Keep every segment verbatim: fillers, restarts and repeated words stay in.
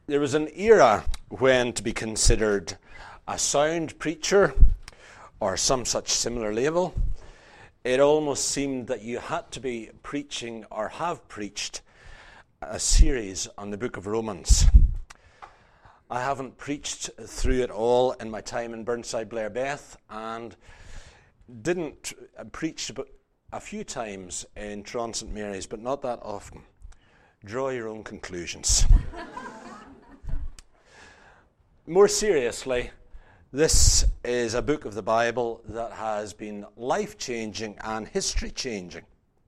There was an era when to be considered a sound preacher or some such similar label, it almost seemed that you had to be preaching or have preached a series on the book of Romans. I haven't preached through it all in my time in Burnside Blair Beth, and didn't uh, preach a few times in Tron Saint Mary's, but not that often. Draw your own conclusions. More seriously, this is a book of the Bible that has been life-changing and history-changing.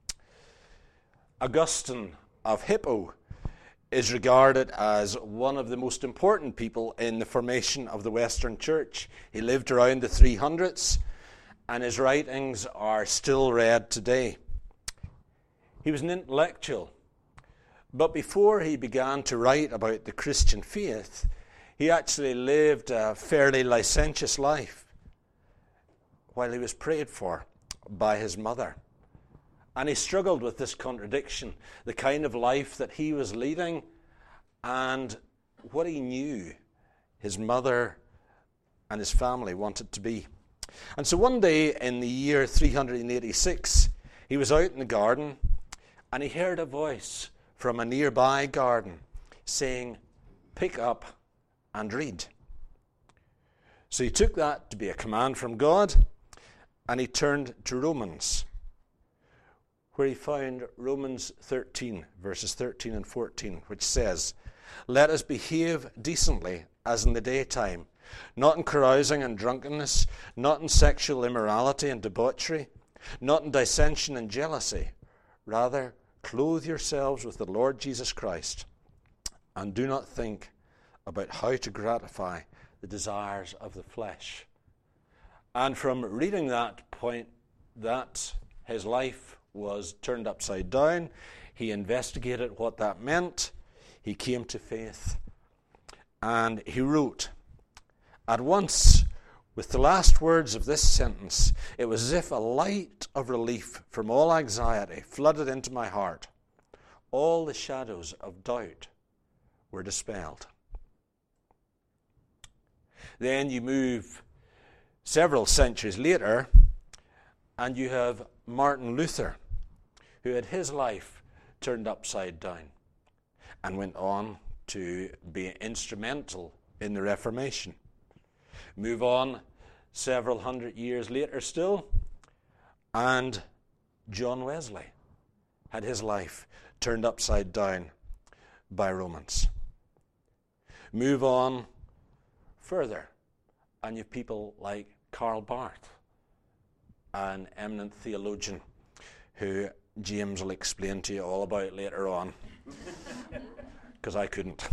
Augustine of Hippo is regarded as one of the most important people in the formation of the Western Church. He lived around the three hundreds, and his writings are still read today. He was an intellectual, but before he began to write about the Christian faith, he actually lived a fairly licentious life while he was prayed for by his mother. And he struggled with this contradiction, the kind of life that he was leading and what he knew his mother and his family wanted to be. And so one day in the year three hundred eighty-six, he was out in the garden and he heard a voice from a nearby garden saying, "Pick up and read." So he took that to be a command from God, and he turned to Romans, where he found Romans thirteen, verses thirteen and fourteen, which says, "Let us behave decently as in the daytime, not in carousing and drunkenness, not in sexual immorality and debauchery, not in dissension and jealousy. Rather, clothe yourselves with the Lord Jesus Christ, and do not think about how to gratify the desires of the flesh." And from reading that point, that his life was turned upside down. He investigated what that meant. He came to faith. And he wrote, "At once, with the last words of this sentence, it was as if a light of relief from all anxiety flooded into my heart. All the shadows of doubt were dispelled." Then you move several centuries later, and you have Martin Luther, who had his life turned upside down and went on to be instrumental in the Reformation. Move on several hundred years later still, and John Wesley had his life turned upside down by Romans. Move on further, and you have people like Karl Barth, an eminent theologian who James will explain to you all about later on, because I couldn't.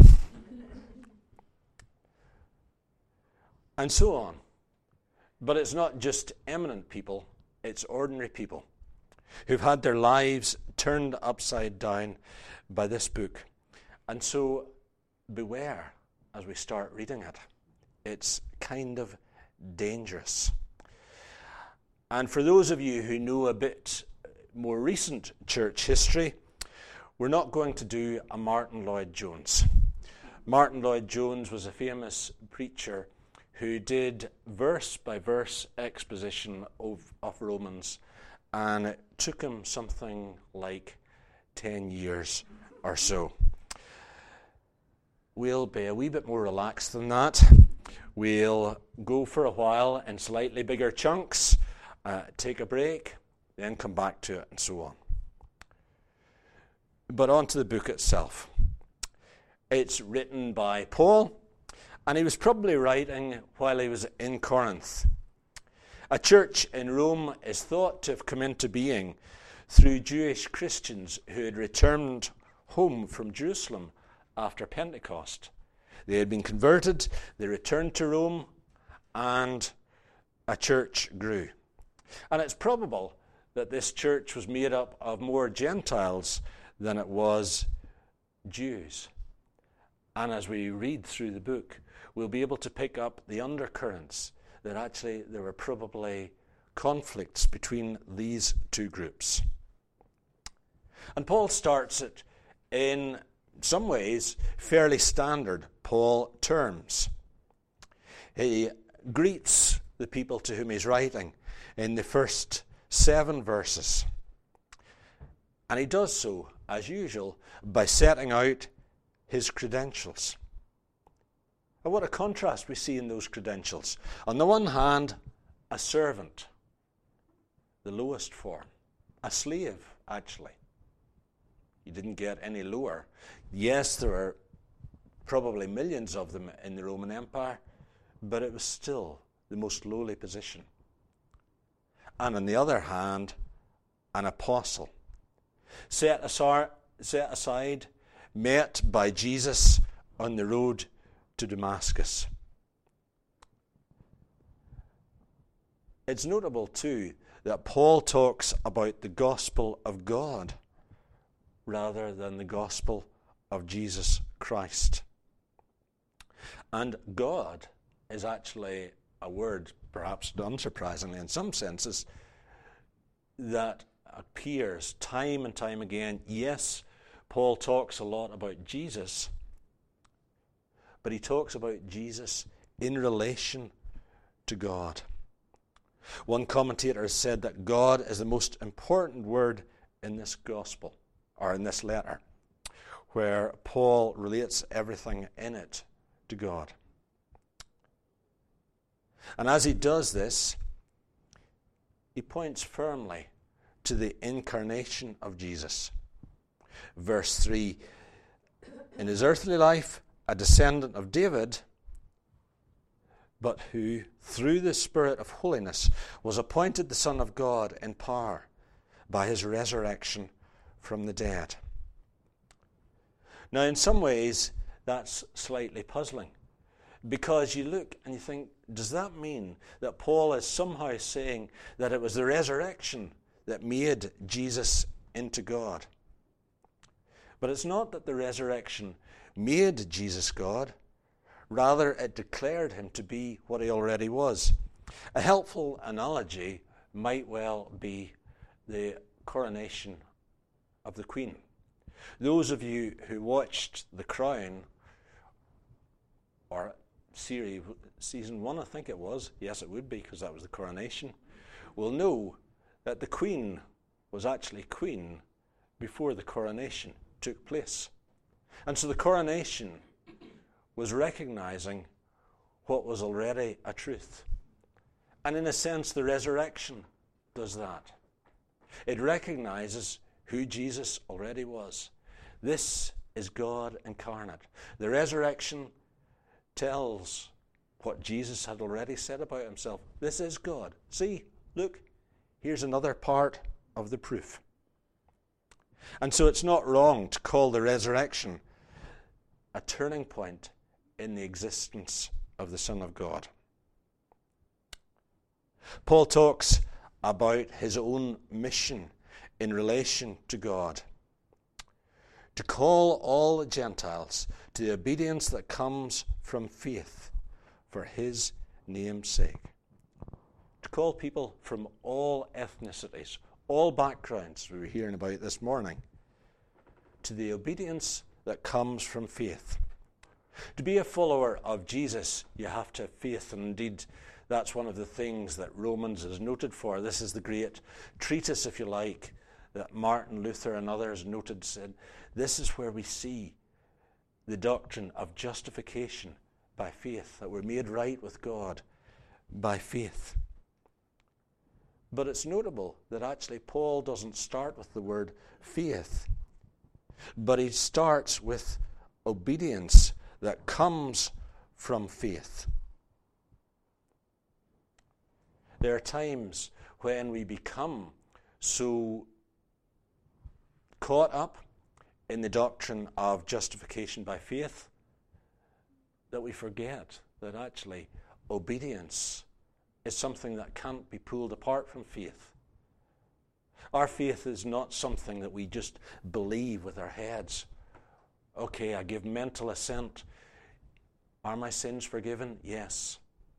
And so on. But it's not just eminent people, it's ordinary people who've had their lives turned upside down by this book. And so beware as we start reading it. It's kind of dangerous. And for those of you who know a bit more recent church history, we're not going to do a Martin Lloyd-Jones. Martin Lloyd-Jones was a famous preacher who did verse-by-verse exposition of, of Romans, and it took him something like ten years or so. We'll be a wee bit more relaxed than that. We'll go for a while in slightly bigger chunks, uh, take a break, then come back to it, and so on. But on to the book itself. It's written by Paul, and he was probably writing while he was in Corinth. A church in Rome is thought to have come into being through Jewish Christians who had returned home from Jerusalem after Pentecost. They had been converted, they returned to Rome, and a church grew. And it's probable that this church was made up of more Gentiles than it was Jews. And as we read through the book, we'll be able to pick up the undercurrents that actually there were probably conflicts between these two groups. And Paul starts it in some ways fairly standard Paul terms. He greets the people to whom he's writing in the first seven verses. And he does so, as usual, by setting out his credentials. And what a contrast we see in those credentials. On the one hand, a servant, the lowest form. A slave, actually. You didn't get any lower. Yes, there are probably millions of them in the Roman Empire, but it was still the most lowly position. And on the other hand, an apostle. Set aside, set aside, met by Jesus on the road to Damascus. It's notable too that Paul talks about the gospel of God rather than the gospel of Jesus Christ. And God is actually a word, perhaps unsurprisingly in some senses, that appears time and time again. Yes, Paul talks a lot about Jesus, but he talks about Jesus in relation to God. One commentator has said that God is the most important word in this gospel, or in this letter, where Paul relates everything in it to God. And as he does this, he points firmly to the incarnation of Jesus. Verse three, in his earthly life, a descendant of David, but who, through the Spirit of holiness, was appointed the Son of God in power by his resurrection from the dead. Now, in some ways, that's slightly puzzling, because you look and you think, does that mean that Paul is somehow saying that it was the resurrection that made Jesus into God? But it's not that the resurrection made Jesus God. Rather, it declared him to be what he already was. A helpful analogy might well be the coronation of the Queen. Those of you who watched The Crown, or series, season one, I think it was, yes it would be because that was the coronation, will know that the Queen was actually Queen before the coronation took place. And so the coronation was recognizing what was already a truth. And in a sense, the resurrection does that. It recognizes who Jesus already was. This is God incarnate. The resurrection tells what Jesus had already said about himself. This is God. See, look, here's another part of the proof. And so it's not wrong to call the resurrection a turning point in the existence of the Son of God. Paul talks about his own mission in relation to God, to call all the Gentiles to the obedience that comes from faith for his name's sake. To call people from all ethnicities, all backgrounds we were hearing about this morning, to the obedience that comes from faith. To be a follower of Jesus, you have to have faith, and indeed that's one of the things that Romans is noted for. This is the great treatise, if you like, that Martin Luther and others noted, said, this is where we see the doctrine of justification by faith, that we're made right with God by faith. But it's notable that actually Paul doesn't start with the word faith, but he starts with obedience that comes from faith. There are times when we become so caught up in the doctrine of justification by faith that we forget that actually obedience is something that can't be pulled apart from faith. Our faith is not something that we just believe with our heads. Okay, I give mental assent. Are my sins forgiven? Yes.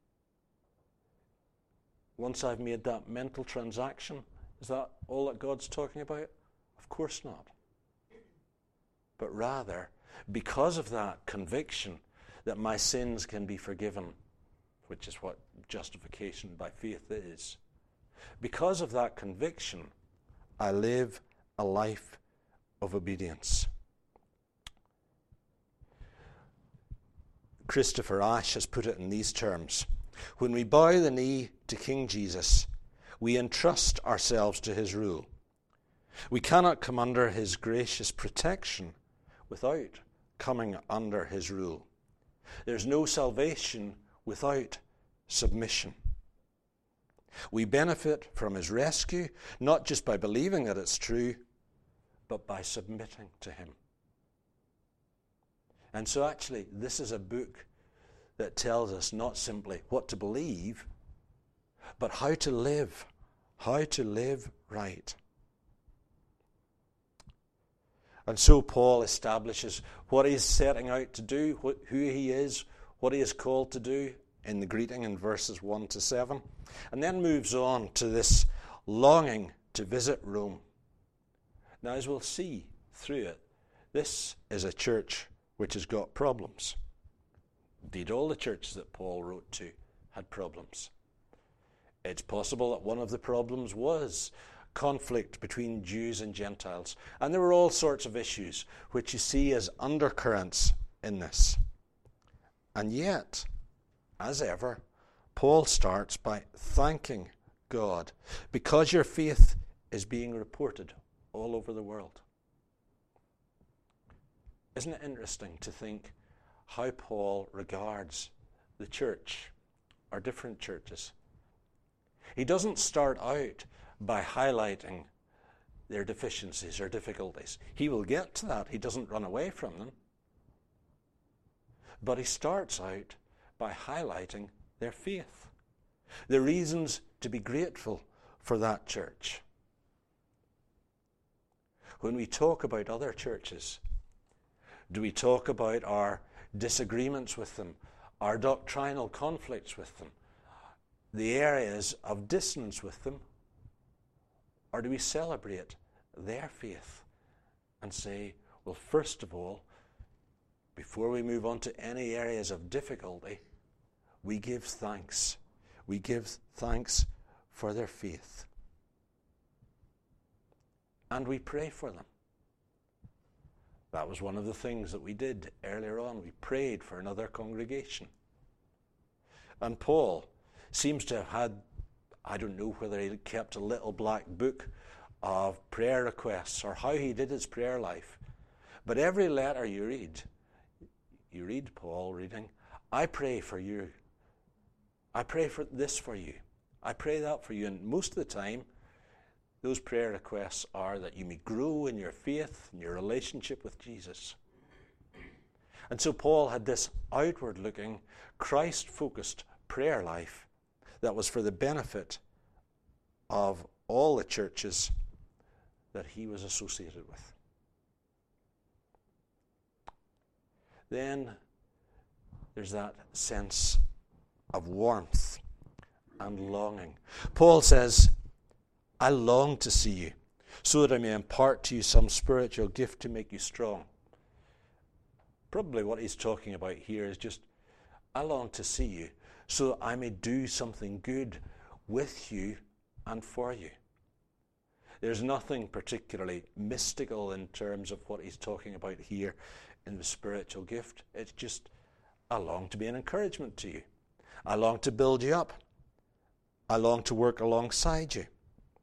Once I've made that mental transaction, is that all that God's talking about? Of course not. But rather, because of that conviction that my sins can be forgiven, which is what justification by faith is. Because of that conviction, I live a life of obedience. Christopher Ashe has put it in these terms: when we bow the knee to King Jesus, we entrust ourselves to his rule. We cannot come under his gracious protection without coming under his rule. There's no salvation without submission. We benefit from his rescue, not just by believing that it's true, but by submitting to him. And so actually, this is a book that tells us not simply what to believe, but how to live, how to live right. And so Paul establishes what he's setting out to do, who he is, what he is called to do in the greeting in verses one to seven, and then moves on to this longing to visit Rome. Now, as we'll see through it, this is a church which has got problems. Indeed, all the churches that Paul wrote to had problems. It's possible that one of the problems was conflict between Jews and Gentiles. And there were all sorts of issues which you see as undercurrents in this. And yet, as ever, Paul starts by thanking God because your faith is being reported all over the world. Isn't it interesting to think how Paul regards the church, or different churches? He doesn't start out by highlighting their deficiencies or difficulties. He will get to that. He doesn't run away from them. But he starts out by highlighting their faith, the reasons to be grateful for that church. When we talk about other churches, do we talk about our disagreements with them, our doctrinal conflicts with them, the areas of dissonance with them? Or do we celebrate their faith and say, well, first of all, before we move on to any areas of difficulty, we give thanks. We give thanks for their faith. And we pray for them. That was one of the things that we did earlier on. We prayed for another congregation. And Paul seems to have had, I don't know whether he kept a little black book of prayer requests or how he did his prayer life. But every letter you read, you read Paul reading, I pray for you. I pray for this for you. I pray that for you. And most of the time, those prayer requests are that you may grow in your faith and your relationship with Jesus. And so Paul had this outward-looking, Christ-focused prayer life that was for the benefit of all the churches that he was associated with. Then there's that sense of warmth and longing. Paul says, I long to see you, so that I may impart to you some spiritual gift to make you strong. Probably what he's talking about here is just, I long to see you, so that I may do something good with you and for you. There's nothing particularly mystical in terms of what he's talking about here in the spiritual gift. It's just, I long to be an encouragement to you. I long to build you up. I long to work alongside you.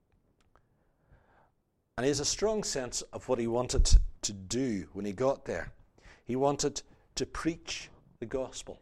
And he has a strong sense of what he wanted to do when he got there. He wanted to preach the gospel.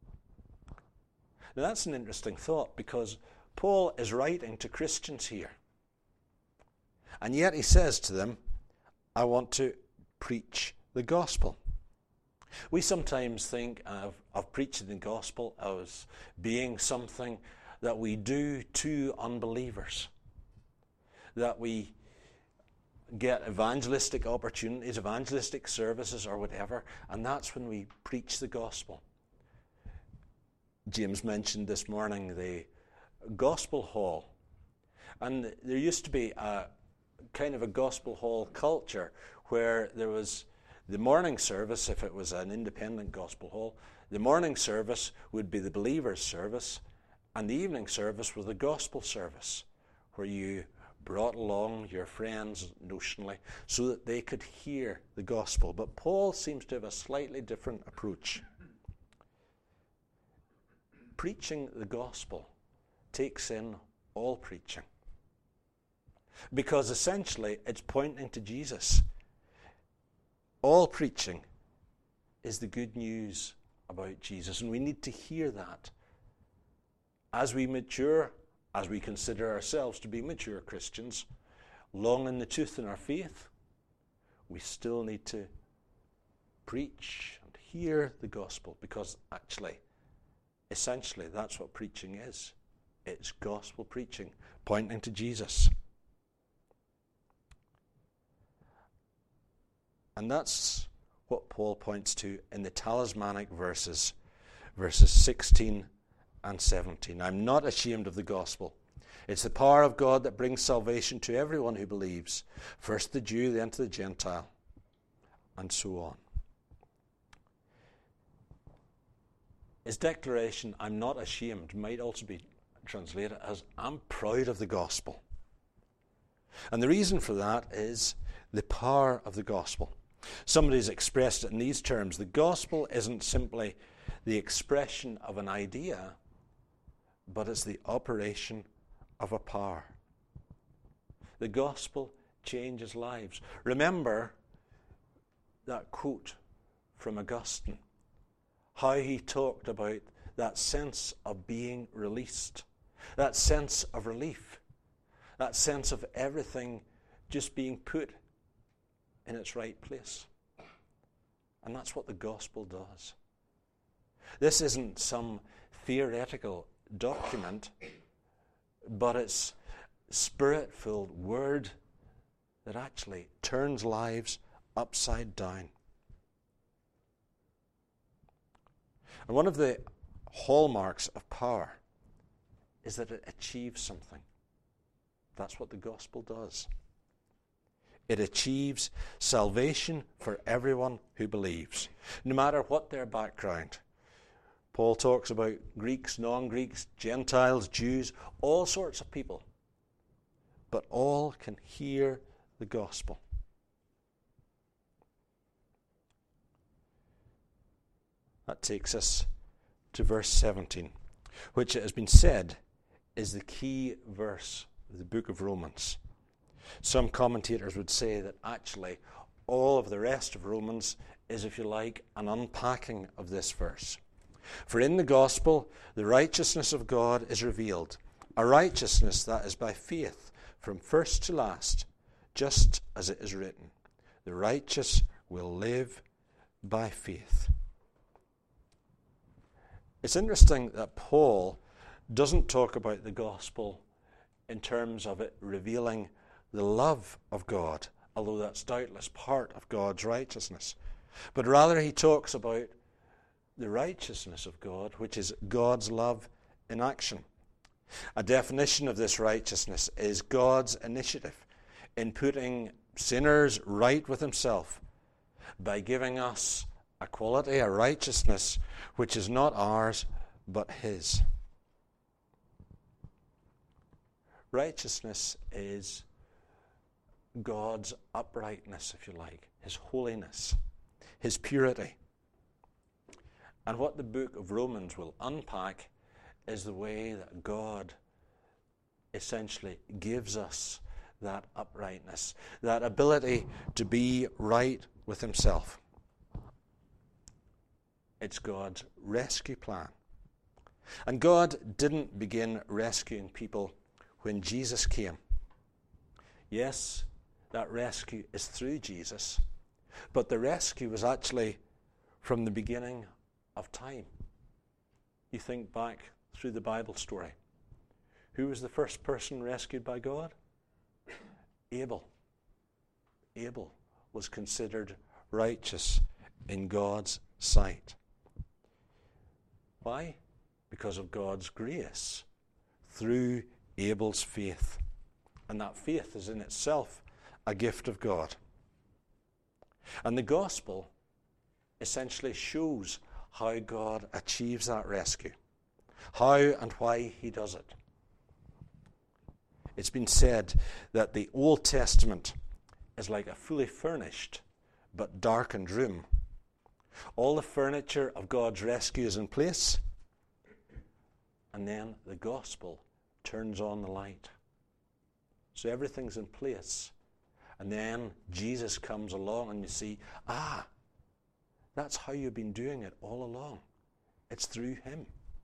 Now that's an interesting thought, because Paul is writing to Christians here. And yet he says to them, I want to preach the gospel. We sometimes think of, of preaching the gospel as being something that we do to unbelievers, that we get evangelistic opportunities, evangelistic services or whatever, and that's when we preach the gospel. James mentioned this morning the gospel hall, and there used to be a kind of a gospel hall culture where there was The morning service, if it was an independent gospel hall, the morning service would be the believers' service, and the evening service was the gospel service, where you brought along your friends notionally so that they could hear the gospel. But Paul seems to have a slightly different approach. Preaching the gospel takes in all preaching, because essentially it's pointing to Jesus. All preaching is the good news about Jesus, and we need to hear that. As we mature, as we consider ourselves to be mature Christians, long in the tooth in our faith, we still need to preach and hear the gospel, because actually, essentially, that's what preaching is. It's gospel preaching, pointing to Jesus. And that's what Paul points to in the talismanic verses, verses sixteen and seventeen. I'm not ashamed of the gospel. It's the power of God that brings salvation to everyone who believes, first the Jew, then to the Gentile, and so on. His declaration, I'm not ashamed, might also be translated as, I'm proud of the gospel. And the reason for that is the power of the gospel. Somebody's expressed it in these terms. The gospel isn't simply the expression of an idea, but it's the operation of a power. The gospel changes lives. Remember that quote from Augustine, how he talked about that sense of being released, that sense of relief, that sense of everything just being put in its right place. And that's what the gospel does. This isn't some theoretical document, but it's spirit-filled word that actually turns lives upside down. And one of the hallmarks of power is that it achieves something. That's what the gospel does. It achieves salvation for everyone who believes, no matter what their background. Paul talks about Greeks, non-Greeks, Gentiles, Jews, all sorts of people. But all can hear the gospel. That takes us to verse seventeen, which it has been said is the key verse of the book of Romans. Some commentators would say that actually all of the rest of Romans is, if you like, an unpacking of this verse. For in the gospel, the righteousness of God is revealed, a righteousness that is by faith from first to last, just as it is written, the righteous will live by faith. It's interesting that Paul doesn't talk about the gospel in terms of it revealing the love of God, although that's doubtless part of God's righteousness. But rather he talks about the righteousness of God, which is God's love in action. A definition of this righteousness is God's initiative in putting sinners right with himself by giving us a quality, a righteousness, which is not ours, but his. Righteousness is God's uprightness, if you like, his holiness, his purity. And what the book of Romans will unpack is the way that God essentially gives us that uprightness, that ability to be right with himself. It's God's rescue plan. And God didn't begin rescuing people when Jesus came. Yes, that rescue is through Jesus, but the rescue was actually from the beginning of time. You think back through the Bible story. Who was the first person rescued by God? Abel. Abel was considered righteous in God's sight. Why? Because of God's grace through Abel's faith. And that faith is in itself a gift of God. And the gospel essentially shows how God achieves that rescue, how and why he does it. It's been said that the Old Testament is like a fully furnished but darkened room. All the furniture of God's rescue is in place, and then the gospel turns on the light. So everything's in place, and then Jesus comes along and you see, ah, that's how you've been doing it all along. It's through him.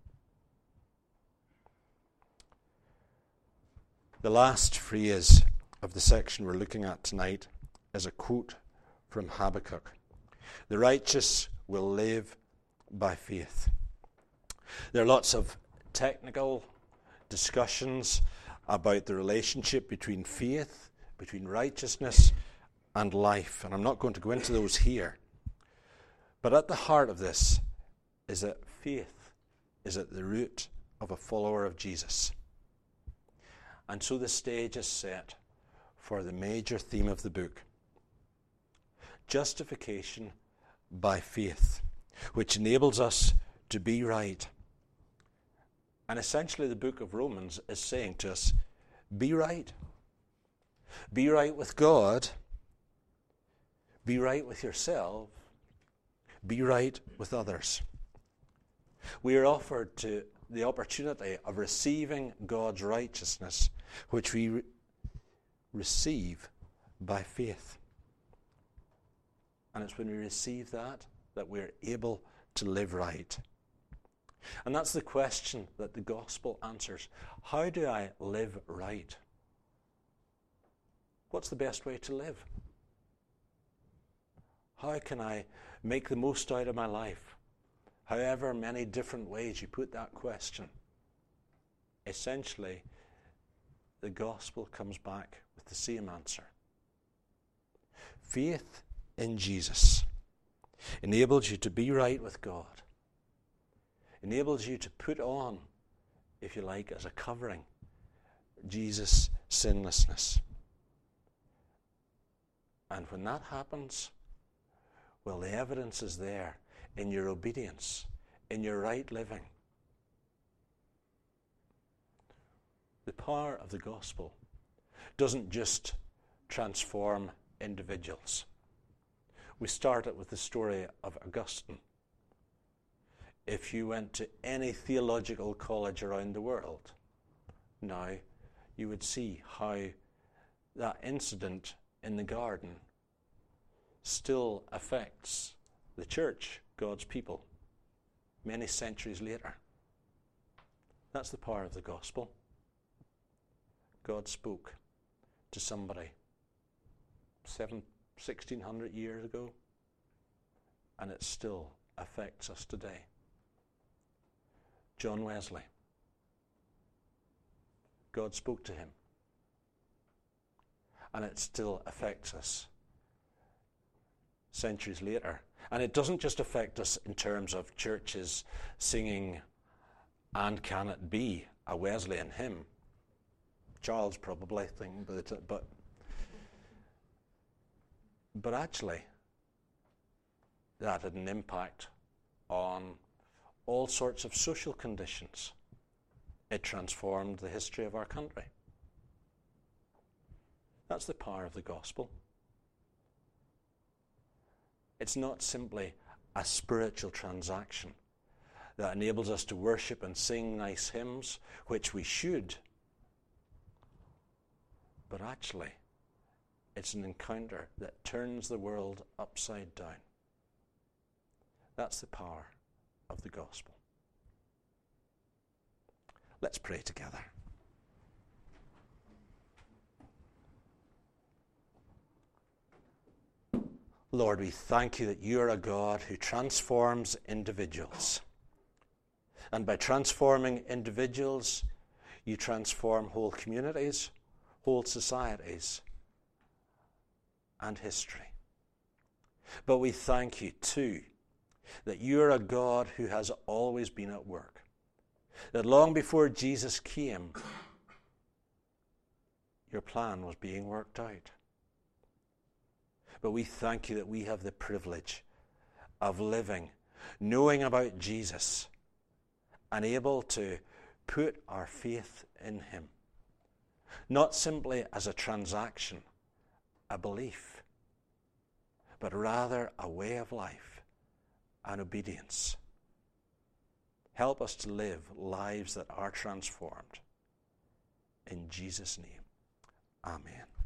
The last phrase of the section we're looking at tonight is a quote from Habakkuk. The righteous will live by faith. There are lots of technical discussions about the relationship between faith, between righteousness and life, and I'm not going to go into those here. But at the heart of this is that faith is at the root of a follower of Jesus. And so the stage is set for the major theme of the book. Justification by faith, which enables us to be right. And essentially the book of Romans is saying to us, be right. Be right with God. Be right with yourself. Be right with others. We are offered to the opportunity of receiving God's righteousness, which we re- receive by faith. And it's when we receive that that we're able to live right. And that's the question that the gospel answers. How do I live right? What's the best way to live? How can I make the most out of my life? However many different ways you put that question, essentially, the gospel comes back with the same answer. Faith in Jesus enables you to be right with God, enables you to put on, if you like, as a covering, Jesus' sinlessness. And when that happens, well, the evidence is there in your obedience, in your right living. The power of the gospel doesn't just transform individuals. We started with the story of Augustine. If you went to any theological college around the world now, you would see how that incident in the garden still affects the church, God's people, many centuries later. That's the power of the gospel. God spoke to somebody seven, sixteen hundred years ago, and it still affects us today. John Wesley, God spoke to him, and it still affects us centuries later. And it doesn't just affect us in terms of churches singing, "And Can It Be?" a Wesleyan hymn. Charles probably think, but, but but actually that had an impact on all sorts of social conditions. It transformed the history of our country. That's the power of the gospel. It's not simply a spiritual transaction that enables us to worship and sing nice hymns, which we should. But actually, it's an encounter that turns the world upside down. That's the power of the gospel. Let's pray together. Lord, we thank you that you are a God who transforms individuals. And by transforming individuals, you transform whole communities, whole societies, and history. But we thank you too that you are a God who has always been at work. That long before Jesus came, your plan was being worked out. But we thank you that we have the privilege of living, knowing about Jesus, and able to put our faith in him. Not simply as a transaction, a belief, but rather a way of life and obedience. Help us to live lives that are transformed. In Jesus' name, amen.